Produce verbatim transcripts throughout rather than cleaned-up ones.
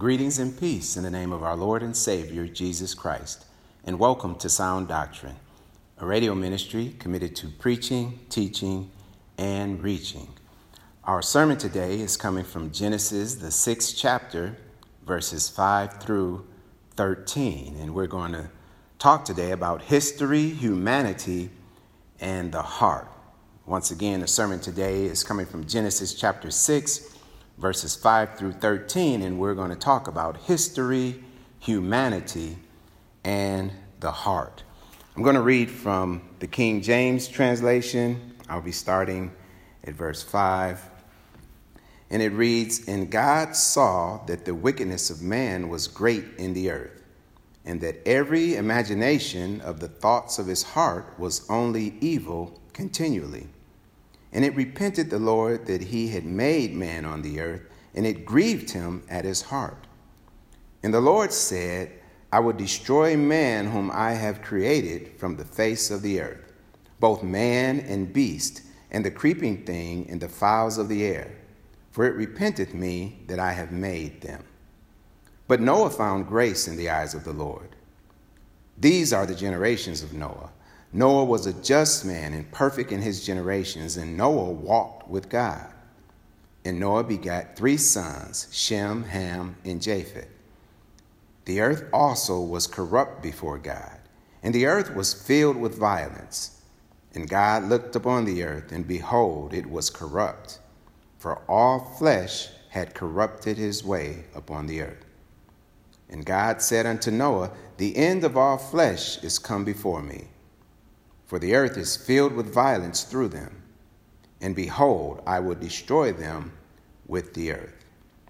Greetings and peace in the name of our Lord and Savior, Jesus Christ, and welcome to Sound Doctrine, a radio ministry committed to preaching, teaching, and reaching. Our sermon today is coming from Genesis, the sixth chapter, verses five through thirteen, and we're going to talk today about history, humanity, and the heart. Once again, the sermon today is coming from Genesis chapter six, verses five through thirteen, and we're going to talk about history, humanity, and the heart. I'm going to read from the King James translation. I'll be starting at verse five. And it reads, "And God saw that the wickedness of man was great in the earth, and that every imagination of the thoughts of his heart was only evil continually. And it repented the Lord that he had made man on the earth, and it grieved him at his heart. And the Lord said, I will destroy man whom I have created from the face of the earth, both man and beast, and the creeping thing and the fowls of the air. For it repenteth me that I have made them. But Noah found grace in the eyes of the Lord. These are the generations of Noah. Noah was a just man and perfect in his generations, and Noah walked with God. And Noah begat three sons, Shem, Ham, and Japheth. The earth also was corrupt before God, and the earth was filled with violence. And God looked upon the earth, and behold, it was corrupt, for all flesh had corrupted his way upon the earth. And God said unto Noah, The end of all flesh is come before me, for the earth is filled with violence through them. And behold, I will destroy them with the earth."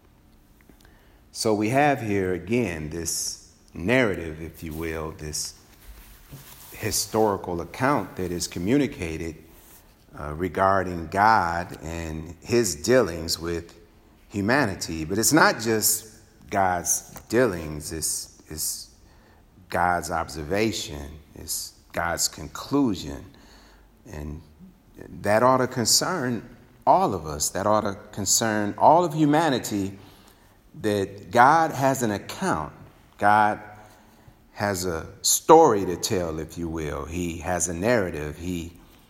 So we have here again this narrative, if you will, this historical account that is communicated uh, regarding God and his dealings with humanity. But it's not just God's dealings, it's, it's God's observation, it's God's conclusion. And that ought to concern all of us. That ought to concern all of humanity, that God has an account. God has a story to tell, if you will. He has a narrative. He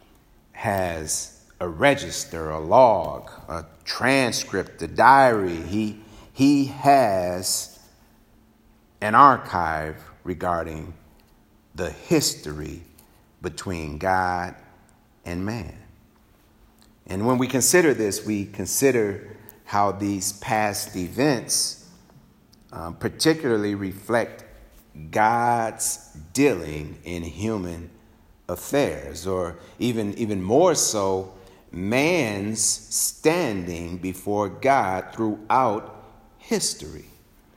has a register, a log, a transcript, a diary. He, he has an archive regarding the history between God and man. And when we consider this, we consider how these past events um, particularly reflect God's dealing in human affairs, or even, even more so, man's standing before God throughout history.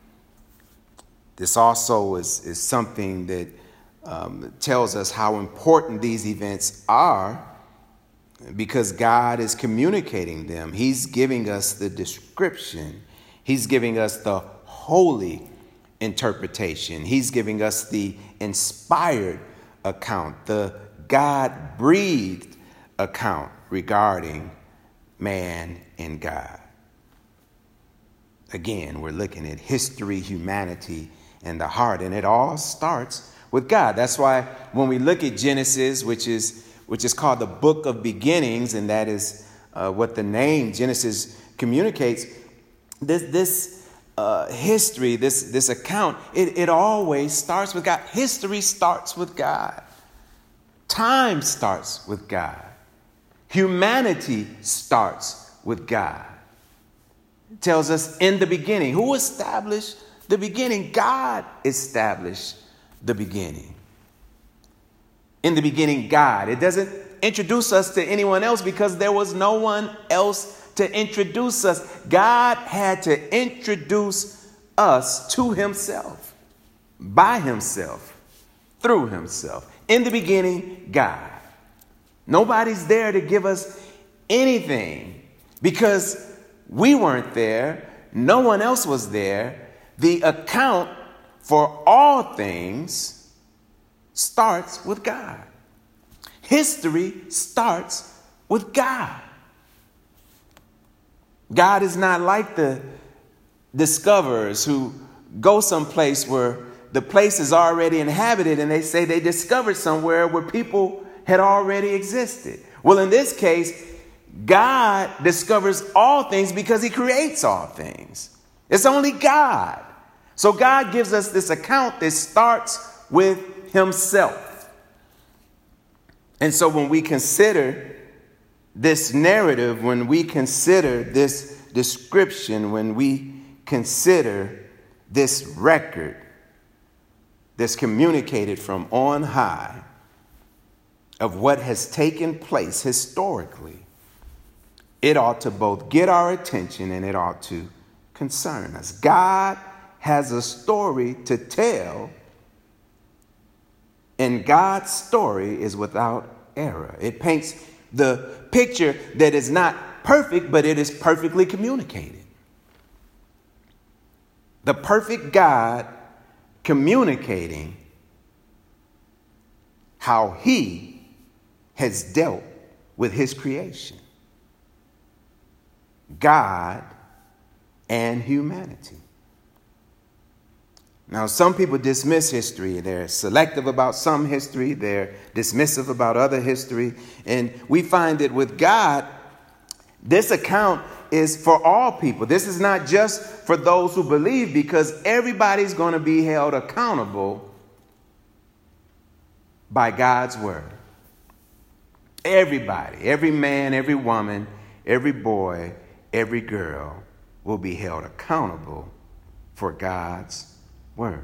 This also is, is something that Um, tells us how important these events are, because God is communicating them. He's giving us the description. He's giving us the holy interpretation. He's giving us the inspired account, the God-breathed account regarding man and God. Again, we're looking at history, humanity, and the heart, and it all starts with God. That's why when we look at Genesis, which is which is called the book of beginnings, and that is uh, what the name Genesis communicates, this this uh, history, this this account, it, it always starts with God. History starts with God. Time starts with God. Humanity starts with God. It tells us in the beginning. Who established the beginning? God established the beginning. In the beginning, God. It doesn't introduce us to anyone else because there was no one else to introduce us. God had to introduce us to himself, by himself, through himself. In the beginning, God. Nobody's there to give us anything because we weren't there. No one else was there. The account for all things starts with God. History starts with God. God is not like the discoverers who go someplace where the place is already inhabited, and they say they discovered somewhere where people had already existed. Well, in this case, God discovers all things because he creates all things. It's only God. So God gives us this account that starts with himself. And so when we consider this narrative, when we consider this description, when we consider this record that's communicated from on high of what has taken place historically, it ought to both get our attention and it ought to concern us. God has a story to tell, and God's story is without error. It paints the picture that is not perfect, but it is perfectly communicated. The perfect God communicating how he has dealt with his creation. God and humanity. Now, some people dismiss history. They're selective about some history. They're dismissive about other history. And we find that with God, this account is for all people. This is not just for those who believe, because everybody's going to be held accountable by God's word. Everybody, every man, every woman, every boy, every girl will be held accountable for God's word.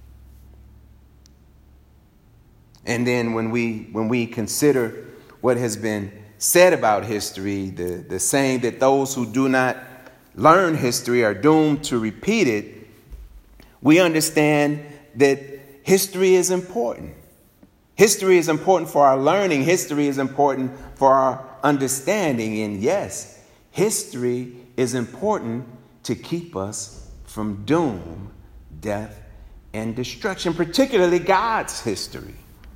And then when we when we consider what has been said about history, the, the saying that those who do not learn history are doomed to repeat it, we understand that history is important. History is important for our learning. History is important for our understanding. And yes, history is important to keep us from doom, death, and destruction, particularly God's history.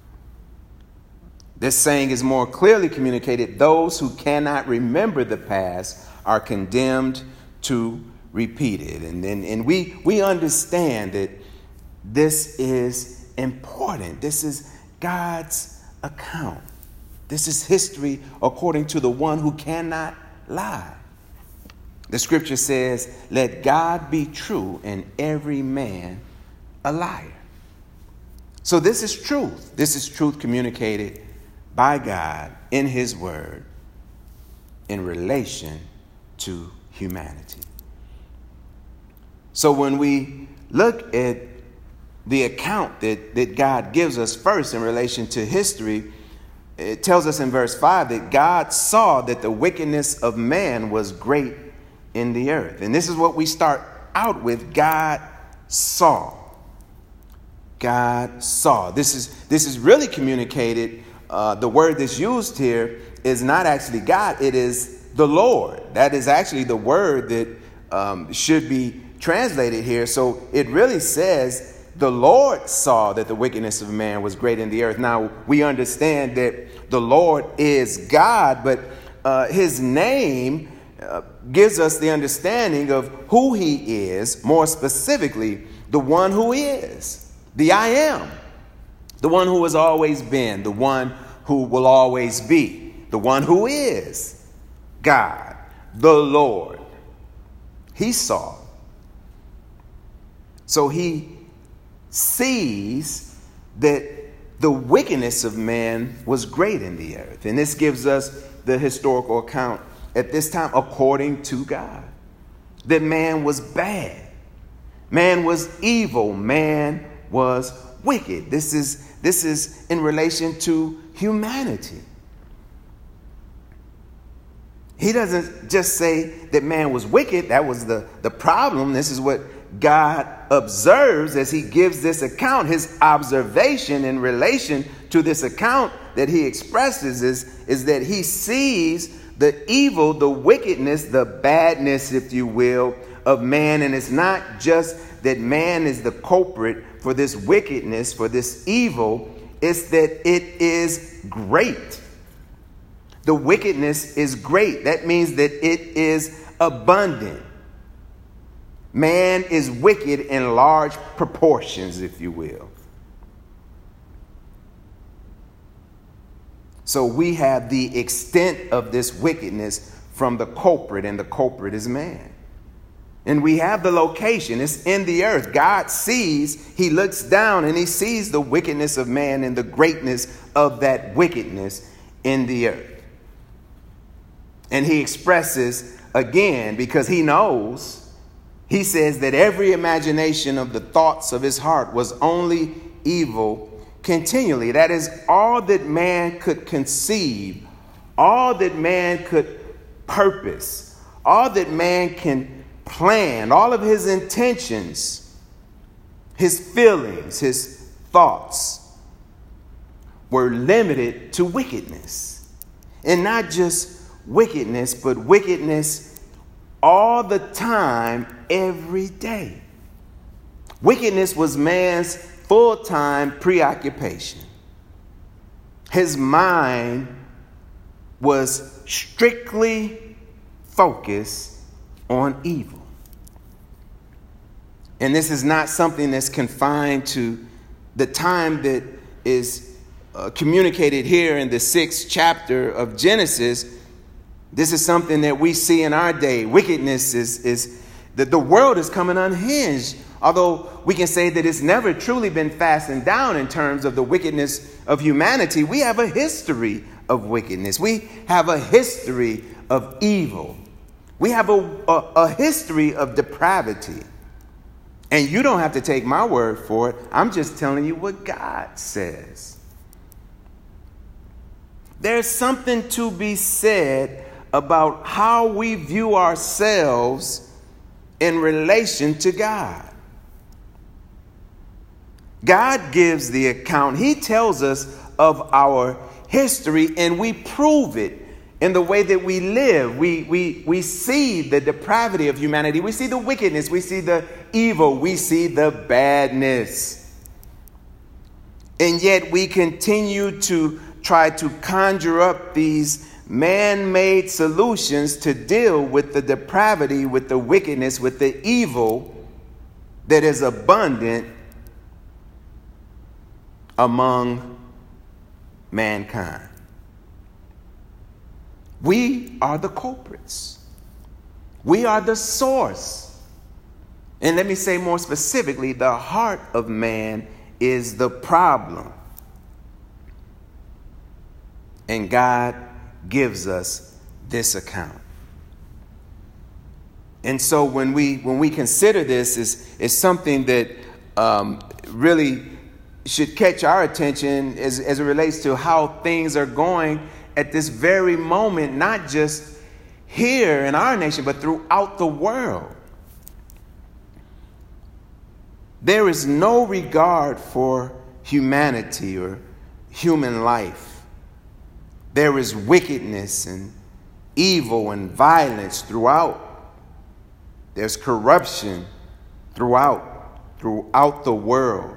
This saying is more clearly communicated. Those who cannot remember the past are condemned to repeat it. And then, and we, we understand that this is important. This is God's account. This is history according to the one who cannot lie. The scripture says, let God be true and every man a liar. So this is truth. This is truth communicated by God in his word in relation to humanity. So when we look at the account that, that God gives us first in relation to history, it tells us in verse five that God saw that the wickedness of man was great in the earth. And this is what we start out with. God saw. God saw. This is, this is really communicated. Uh, the word that's used here is not actually God. It is the Lord. That is actually the word that um, should be translated here. So it really says the Lord saw that the wickedness of man was great in the earth. Now, we understand that the Lord is God, but uh, his name uh, gives us the understanding of who he is, more specifically, the one who is, the I am, the one who has always been, the one who will always be, the one who is God, the Lord. He saw. So he sees that the wickedness of man was great in the earth. And this gives us the historical account at this time according to God. That man was bad. Man was evil. Man was wicked. This is, this is in relation to humanity. He doesn't just say that man was wicked. That was the, the problem. This is what God observes as he gives this account. His observation in relation to this account that he expresses is, is that he sees the evil, the wickedness, the badness, if you will, of man. And it's not just that man is the culprit for this wickedness, for this evil. It's that it is great. The wickedness is great. That means that it is abundant. Man is wicked in large proportions, if you will. So we have the extent of this wickedness from the culprit, and the culprit is man. And we have the location. It's in the earth. God sees, he looks down and he sees the wickedness of man and the greatness of that wickedness in the earth. And he expresses again, because he knows, he says that every imagination of the thoughts of his heart was only evil continually. That is all that man could conceive, all that man could purpose, all that man can plan, all of his intentions, his feelings, his thoughts were limited to wickedness. And not just wickedness, but wickedness all the time, every day. Wickedness was man's full-time preoccupation. His mind was strictly focused on evil. And this is not something that's confined to the time that is uh, communicated here in the sixth chapter of Genesis. This is something that we see in our day. Wickedness is, is that the world is coming unhinged. Although we can say that it's never truly been fastened down in terms of the wickedness of humanity, we have a history of wickedness. We have a history of evil. We have a, a, a history of depravity. And you don't have to take my word for it. I'm just telling you what God says. There's something to be said about how we view ourselves in relation to God. God gives the account. He tells us of our history, and we prove it in the way that we live. We, we, we see the depravity of humanity. We see the wickedness. We see the evil. We see the badness. And yet we continue to try to conjure up these man-made solutions to deal with the depravity, with the wickedness, with the evil that is abundant among mankind. We are the culprits. We are the source. And let me say more specifically, the heart of man is the problem. And God gives us this account. And so when we when we consider this, is is something that um, really should catch our attention as, as it relates to how things are going at this very moment, not just here in our nation, but throughout the world. There is no regard for humanity or human life. There is wickedness and evil and violence throughout. There's corruption throughout, throughout the world.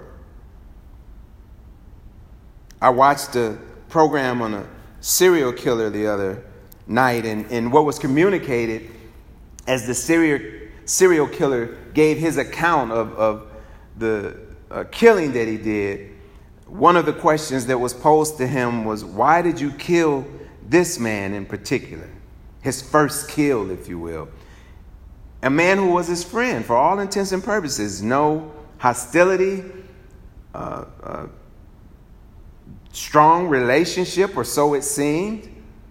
I watched a program on a serial killer the other night, and, and what was communicated as the serial, serial killer gave his account of, of the uh, killing that he did, one of the questions that was posed to him was, why did you kill this man in particular? His first kill, if you will. A man who was his friend for all intents and purposes. No hostility, uh, uh, strong relationship, or so it seemed.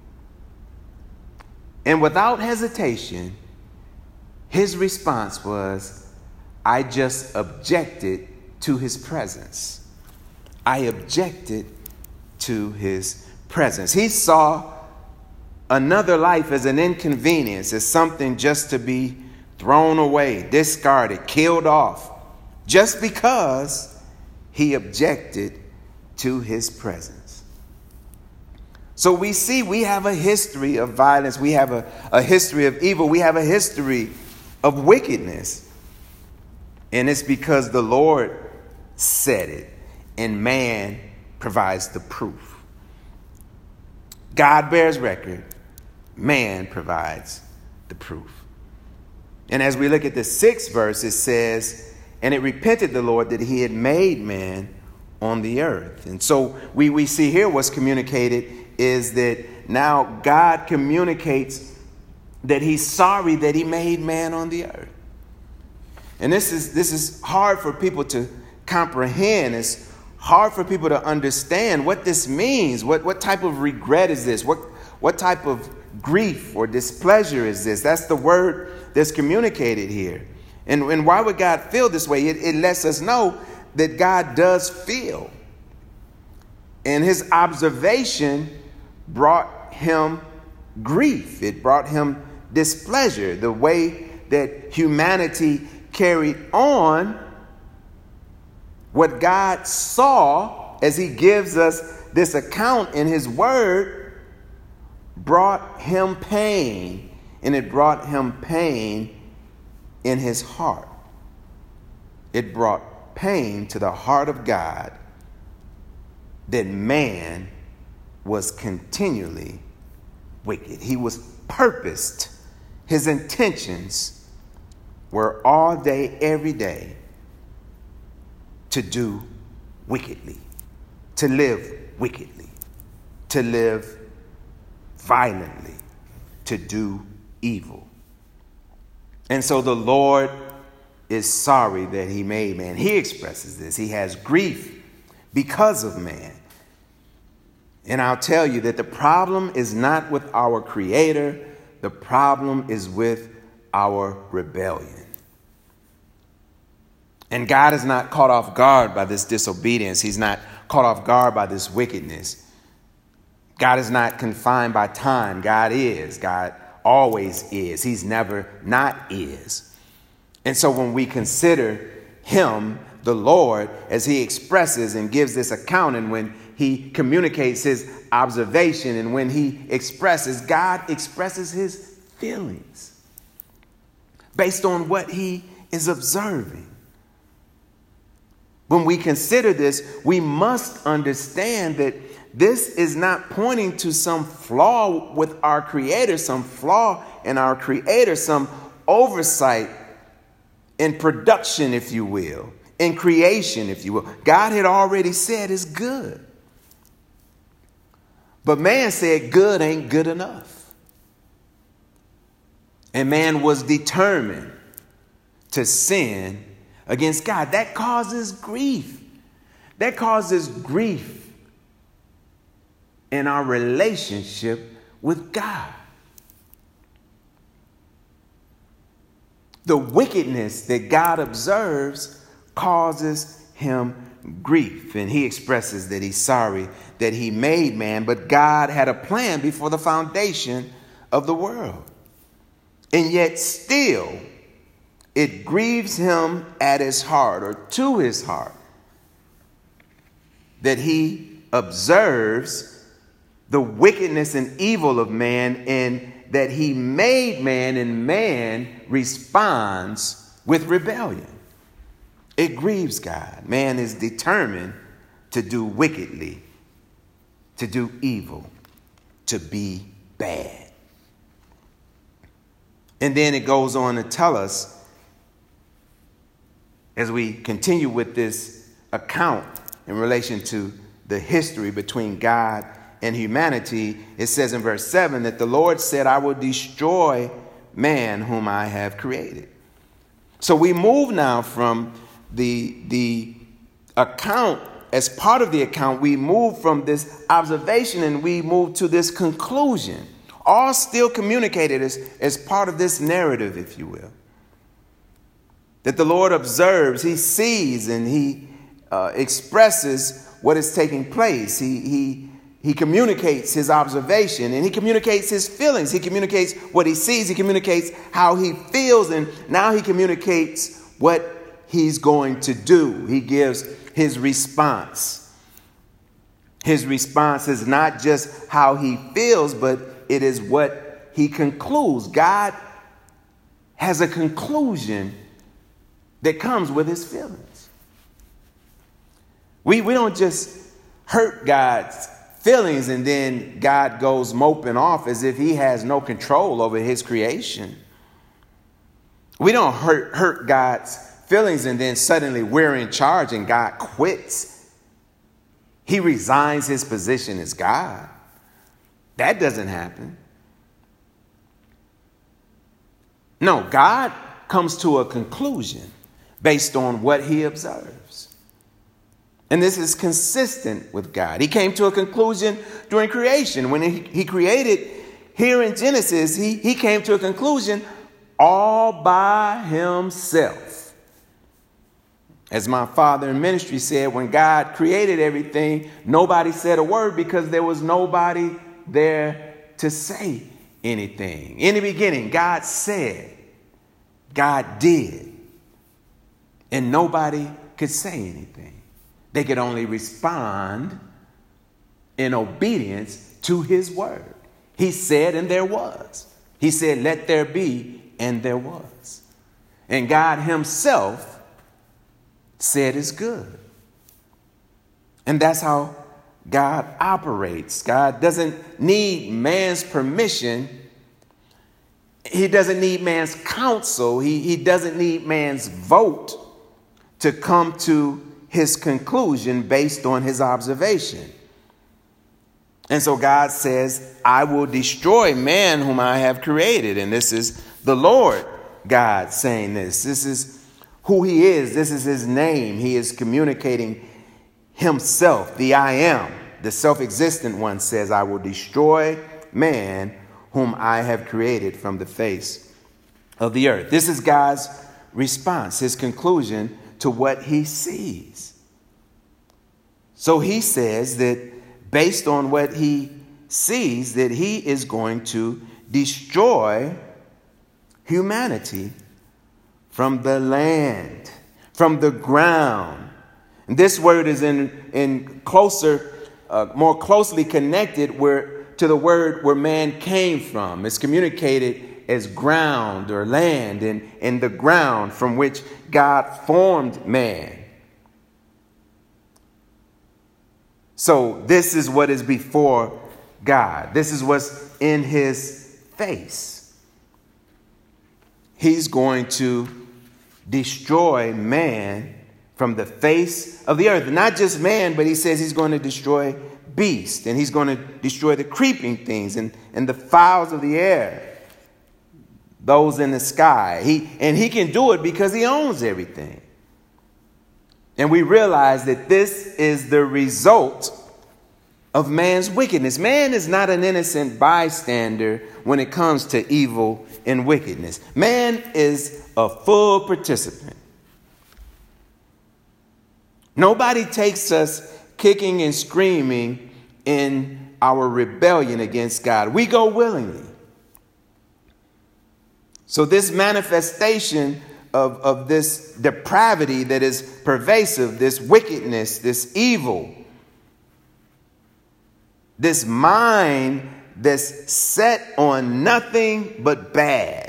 And without hesitation, his response was, I just objected to his presence. I objected to his presence. He saw another life as an inconvenience, as something just to be thrown away, discarded, killed off, just because he objected to his presence. So we see we have a history of violence. We have a, a history of evil. We have a history of wickedness. And it's because the Lord said it, and man provides the proof. God bears record. Man provides the proof. And as we look at the sixth verse, it says, and it repented the Lord that he had made man on the earth. And so we, we see here what's communicated is that now God communicates that he's sorry that he made man on the earth. And this is this is hard for people to comprehend. It's hard for people to understand what this means. What what type of regret is this? What what type of grief or displeasure is this? That's the word that's communicated here. And, and why would God feel this way? It, it lets us know that God does feel. And his observation brought him grief. It brought him displeasure. The way that humanity carried on what God saw as he gives us this account in his word brought him pain. And it brought him pain in his heart. It brought pain to the heart of God that man was continually wicked. He was purposed. His intentions were all day, every day to do wickedly, to live wickedly, to live violently, to do evil. And so the Lord is sorry that he made man. He expresses this. He has grief because of man. And I'll tell you that the problem is not with our Creator. The problem is with our rebellion. And God is not caught off guard by this disobedience. He's not caught off guard by this wickedness. God is not confined by time. God is. God always is. He's never not is. And so when we consider him, the Lord, as he expresses and gives this account, and when he communicates his observation, and when he expresses, God expresses his feelings based on what he is observing. When we consider this, we must understand that this is not pointing to some flaw with our Creator, some flaw in our Creator, some oversight in production, if you will, in creation, if you will. God had already said it's good. But man said good ain't good enough. And man was determined to sin against God. That causes grief. That causes grief in our relationship with God. The wickedness that God observes causes him grief. And he expresses that he's sorry that he made man, but God had a plan before the foundation of the world. And yet still, it grieves him at his heart, or to his heart, that he observes the wickedness and evil of man, and that he made man, and man responds with rebellion. It grieves God. Man is determined to do wickedly, to do evil, to be bad. And then it goes on to tell us, as we continue with this account in relation to the history between God and humanity, it says in verse seven that the Lord said, I will destroy man whom I have created. So we move now from the, the account, as part of the account, we move from this observation and we move to this conclusion, all still communicated as, as part of this narrative, if you will. That the Lord observes, he sees, and he uh, expresses what is taking place. He, he, he communicates his observation, and he communicates his feelings. He communicates what he sees. He communicates how he feels, and now he communicates what he's going to do. He gives his response. His response is not just how he feels, but it is what he concludes. God has a conclusion that comes with his feelings. We, we don't just hurt God's feelings and then God goes moping off as if he has no control over his creation. We don't hurt, hurt God's feelings and then suddenly we're in charge and God quits. He resigns his position as God. That doesn't happen. No, God comes to a conclusion based on what he observes. And this is consistent with God. He came to a conclusion during creation. When he, he created here in Genesis, he, he came to a conclusion all by himself. As my father in ministry said, when God created everything, nobody said a word because there was nobody there to say anything. In the beginning, God said, God did, and nobody could say anything. They could only respond in obedience to his word. He said, and there was. He said, let there be, and there was. And God himself said it's good. And that's how God operates. God doesn't need man's permission. He doesn't need man's counsel. He, he doesn't need man's vote to come to his conclusion based on his observation. And so God says, I will destroy man whom I have created. And this is the Lord God saying this. This is who he is. This is his name. He is communicating himself. The I am, the self-existent one, says, I will destroy man whom I have created from the face of the earth. This is God's response, his conclusion to what he sees. So he says that based on what he sees, that he is going to destroy humanity from the land, from the ground. And this word is in, in closer, uh, more closely connected where to the word where man came from. It's communicated as ground or land, and in the ground from which God formed man. So this is what is before God. This is what's in his face. He's going to destroy man from the face of the earth. Not just man, but he says he's going to destroy beasts, and he's going to destroy the creeping things and, and the fowls of the air, those in the sky. He and he can do it because he owns everything. And we realize that this is the result of man's wickedness. Man is not an innocent bystander when it comes to evil and wickedness. Man is a full participant. Nobody takes us kicking and screaming in our rebellion against God. We go willingly. So this manifestation of, of this depravity that is pervasive, this wickedness, this evil, this mind that's set on nothing but bad,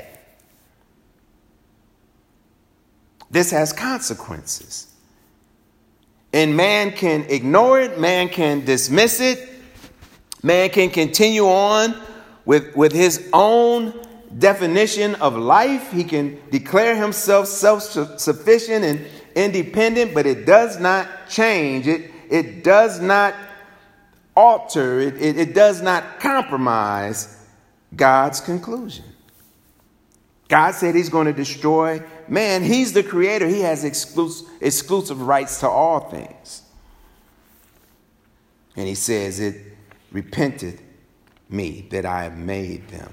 this has consequences. And man can ignore it. Man can dismiss it. Man can continue on with, with his own definition of life. He can declare himself self-sufficient and independent, but it does not change. It, it does not alter. It, it, it does not compromise God's conclusion. God said he's going to destroy man. He's the creator. He has exclusive, exclusive rights to all things. And he says, it repented me that I have made them.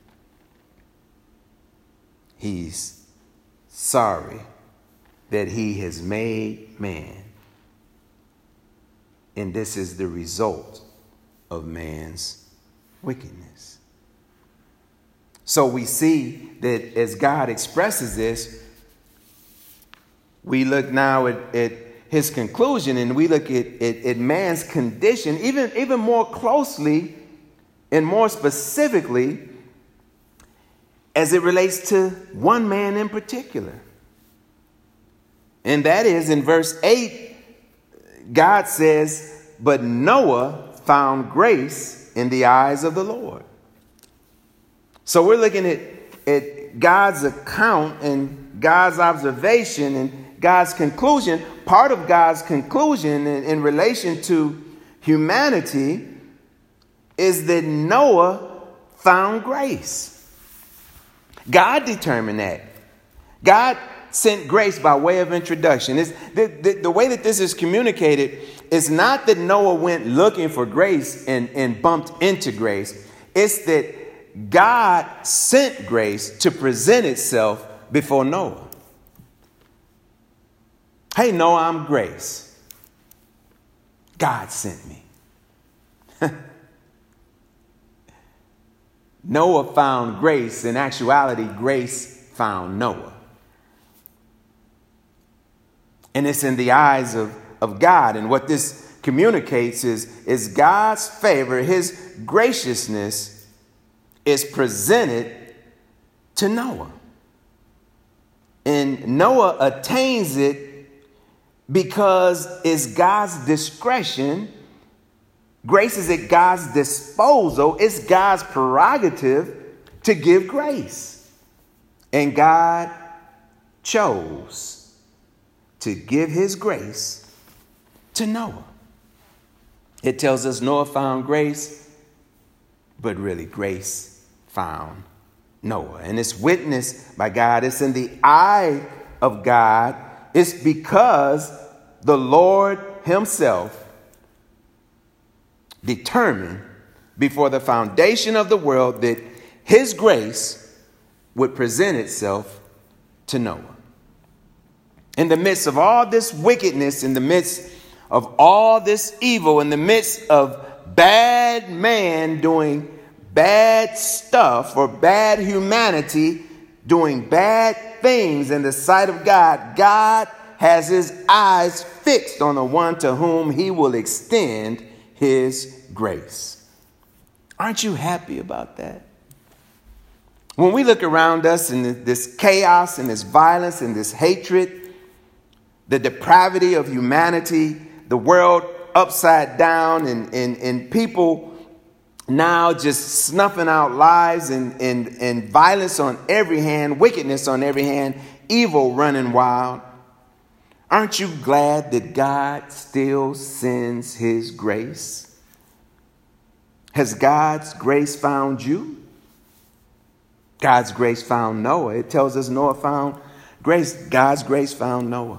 He's sorry that he has made man. And this is the result of man's wickedness. So we see that as God expresses this, we look now at, at his conclusion, and we look at, at, at man's condition even, even more closely and more specifically as it relates to one man in particular. And that is in verse eight, God says, but Noah found grace in the eyes of the Lord. So we're looking at, at God's account and God's observation and God's conclusion, part of God's conclusion in, in relation to humanity is that Noah found grace. God determined that. God sent grace by way of introduction. It's, the, the, the way that this is communicated is not that Noah went looking for grace and, and bumped into grace. It's that God sent grace to present itself before Noah. Hey, Noah, I'm grace. God sent me. Noah found grace. In actuality, grace found Noah. And it's in the eyes of, of God. And what this communicates is, is God's favor, his graciousness is presented to Noah. And Noah attains it because it's God's discretion. Grace is at God's disposal. It's God's prerogative to give grace. And God chose to give his grace to Noah. It tells us Noah found grace, but really grace found Noah. And it's witnessed by God. It's in the eye of God. It's because the Lord himself determined before the foundation of the world that his grace would present itself to Noah. In the midst of all this wickedness, in the midst of all this evil, in the midst of bad man doing bad stuff or bad humanity doing bad things in the sight of God, God has his eyes fixed on the one to whom he will extend his grace. Aren't you happy about that? When we look around us in this chaos and this violence and this hatred, the depravity of humanity, the world upside down, and, and, and people now just snuffing out lives and, and, and violence on every hand, wickedness on every hand, evil running wild. Aren't you glad that God still sends his grace? Has God's grace found you? God's grace found Noah. It tells us Noah found grace. God's grace found Noah.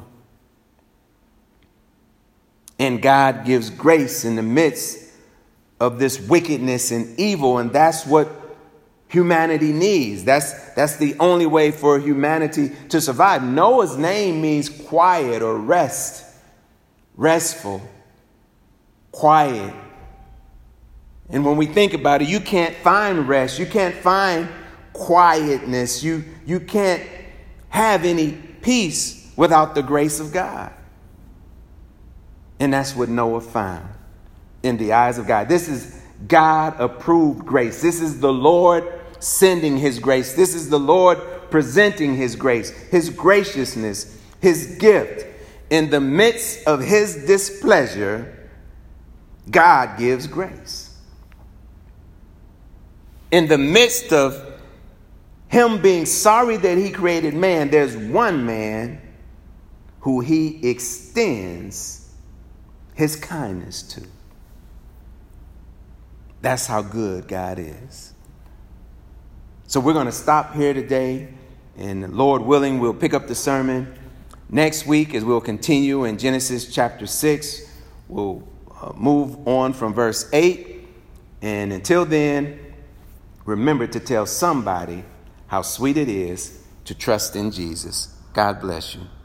And God gives grace in the midst of this wickedness and evil. And that's what humanity needs. That's, that's the only way for humanity to survive. Noah's name means quiet or rest, restful, quiet. And when we think about it, you can't find rest. You can't find quietness. You, you can't have any peace without the grace of God. And that's what Noah found in the eyes of God. This is God-approved grace. This is the Lord sending his grace. This is the Lord presenting his grace, his graciousness, his gift. In the midst of his displeasure, God gives grace. In the midst of him being sorry that he created man, there's one man who he extends his kindness to. That's how good God is. So we're going to stop here today, and Lord willing, we'll pick up the sermon next week as we'll continue in Genesis chapter six. We'll uh, move on from verse eight. And until then, remember to tell somebody how sweet it is to trust in Jesus. God bless you.